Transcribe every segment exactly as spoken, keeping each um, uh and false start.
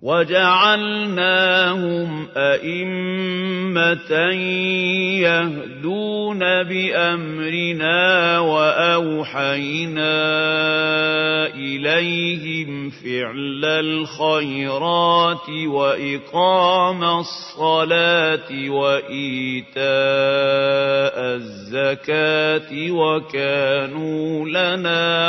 وجعلناهم أئمة يهدون بأمرنا وأوحينا إليهم فعل الخيرات وإقام الصلاة وإيتاء الزكاة وكانوا لنا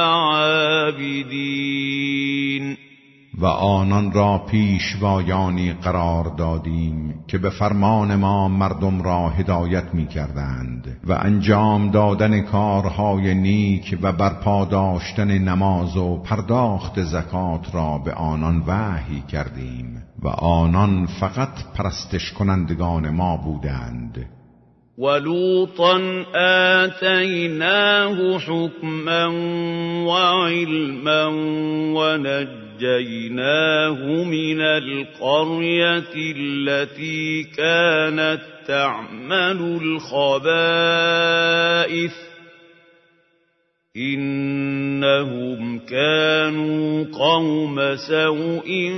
عابدين. و آنان را پیشوایانی قرار دادیم که به فرمان ما مردم را هدایت می کردند و انجام دادن کارهای نیک و برپا داشتن نماز و پرداخت زکات را به آنان وحی کردیم و آنان فقط پرستش کنندگان ما بودند. ولوطا آتیناه حکما وعلما ونجیناه من القرية التي كانت تعمل الخبائث إنهم كانوا قوم سوء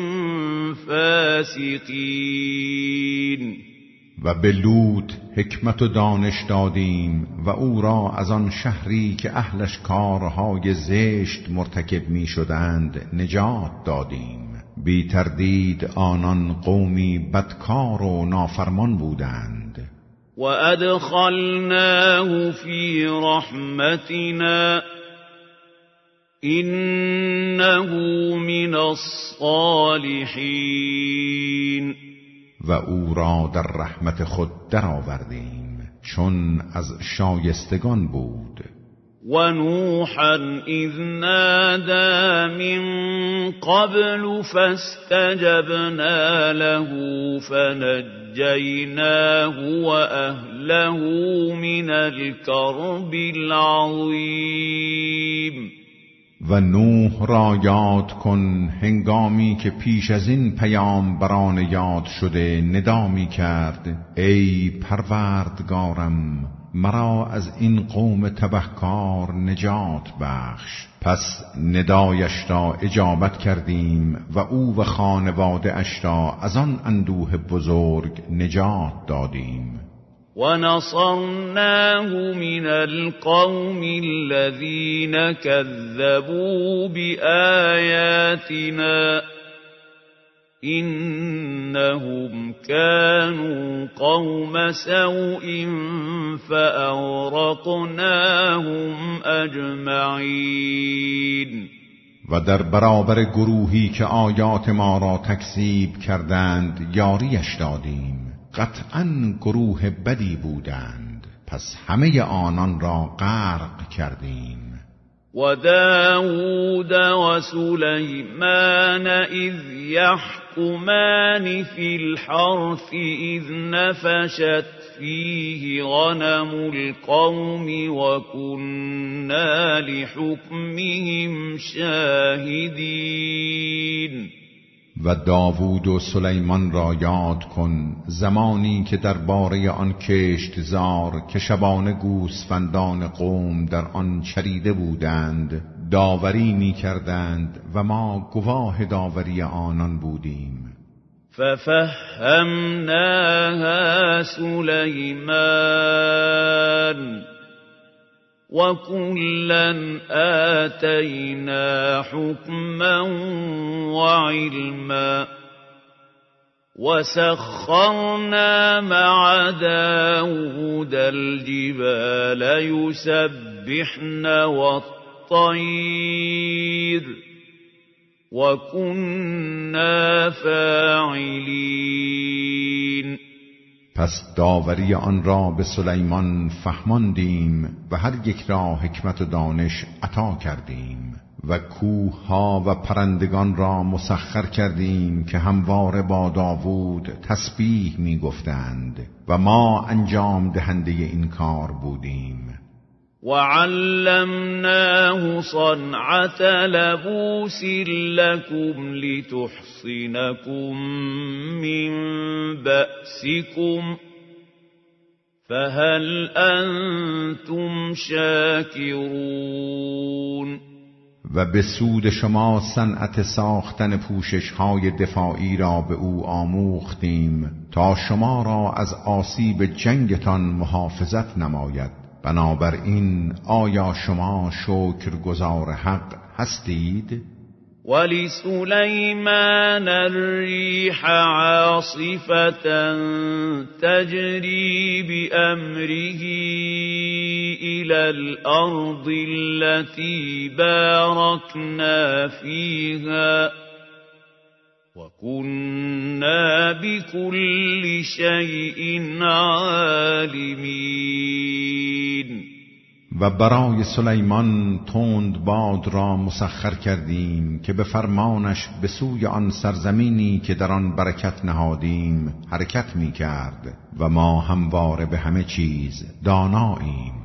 فاسقين. و به لوط حکمت و دانش دادیم و او را از آن شهری که اهلش کارهای زشت مرتکب می شدند نجات دادیم. بی تردید آنان قومی بدکار و نافرمان بودند. و ادخلناه فی رحمتنا انه من الصالحین. و او را در رحمت خود درآوردیم چون از شایستگان بود. و نوحا اذ نادى من قبل فاستجبنا له فنجیناه و اهله من الكرب العظیم. و نوح را یاد کن هنگامی که پیش از این پیامبران یاد شده ندا می کرد ای پروردگارم مرا از این قوم تبهکار نجات بخش. پس ندایش را اجابت کردیم و او و خانواده اش را از آن اندوه بزرگ نجات دادیم. ونصرناه من القوم الذين كذبوا بآياتنا إنهم كانوا قوم سوء فأغرقناهم أجمعين. و در برابر گروهی که آیات ما را تکذیب کردند یاریش دادیم. قطعاً گروه بدی بودند پس همه آنان را غرق کردیم. و داود و سلیمان اذ یحکمان فی الحرث اذ نفشت فیه غنم القوم و كنا لحکمهم شاهدین. و داوود و سلیمان را یاد کن زمانی که درباره آن کشتزار که شبانه گوسفندان قوم در آن چریده بودند داوری می کردند و ما گواه داوری آنان بودیم. ففهمناها سلیمان وَكُلًّا آتَيْنَا حُكْمًا وَعِلْمًا وَسَخَّرْنَا مَعَ دَاوُودَ الْجِبَالَ يُسَبِّحْنَ وَالطَّيْرَ وَكُنَّا فَاعِلِينَ. پس داوری آن را به سلیمان فهماندیم و هر یک را حکمت و دانش عطا کردیم و کوه ها و پرندگان را مسخر کردیم که همواره با داوود تسبیح می گفتند و ما انجام دهنده این کار بودیم. وَعَلَّمْنَاهُ صَنْعَةَ لَبُوسٍ لَكُمْ لِتُحْصِنَكُمْ مِنْ بَأْسِكُمْ فَهَلْ أَنْتُمْ شَاكِرُونَ. و به سود شما صنعت ساختن پوشش‌های دفاعی را به او آموختیم تا شما را از آسیب جنگتان محافظت نماید. بنابراین آیا شما شکرگزار حق هستید؟ ولسلیمان الریح عاصفة تجری بأمره إلى الأرض التي باركنا فيها وكنا بكل شيء عالمين. و برای سلیمان تند باد را مسخر کردیم که به فرمانش به سوی آن سرزمینی که در آن برکت نهادیم حرکت می کرد و ما همواره به همه چیز داناییم.